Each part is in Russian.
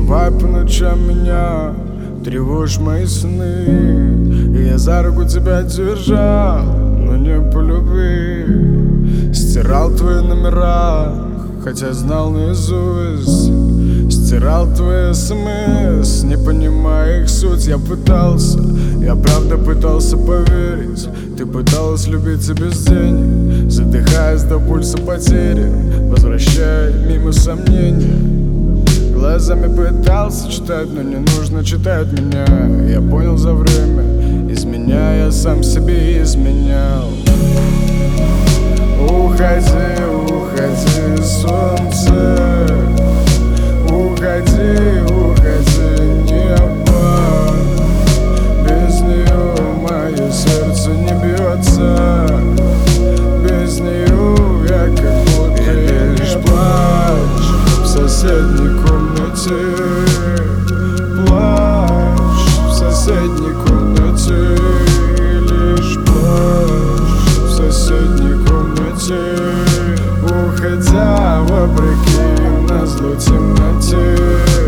Давай по ночам меня, тревожь мои сны. И я за руку тебя держал, но не по любви. Стирал твои номера, хотя знал наизусть. Стирал твои СМС, не понимая их суть. Я пытался, я правда пытался поверить. Ты пыталась любить и без денег, задыхаясь до пульса потери, возвращая мимо сомнений. Глазами пытался читать, но не нужно читать меня. Я понял за время, из меня я сам себе изменял. Уходи, уходи, солнце. Уходи, уходи, небо. Без нее мое сердце не бьется. Без нее я как будто лишь плачь в соседней комнате. Плачь в соседней комнате. Лишь плачь в соседней комнате. Уходя вопреки назло темноте.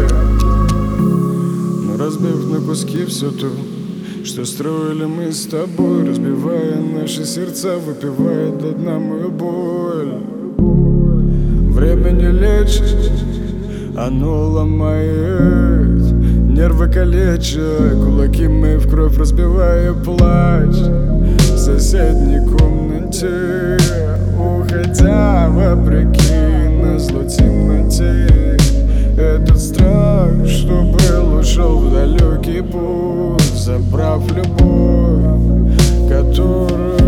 Но разбив на куски все то, что строили мы с тобой, разбивая наши сердца, выпивая до дна мою боль. Время не лечит, оно ломает, нервы калеча, кулаки мои в кровь разбивая плач в соседней комнате. Уходя вопреки назло темноте. Этот страх, что был, ушел в далекий путь, забрав любовь, которую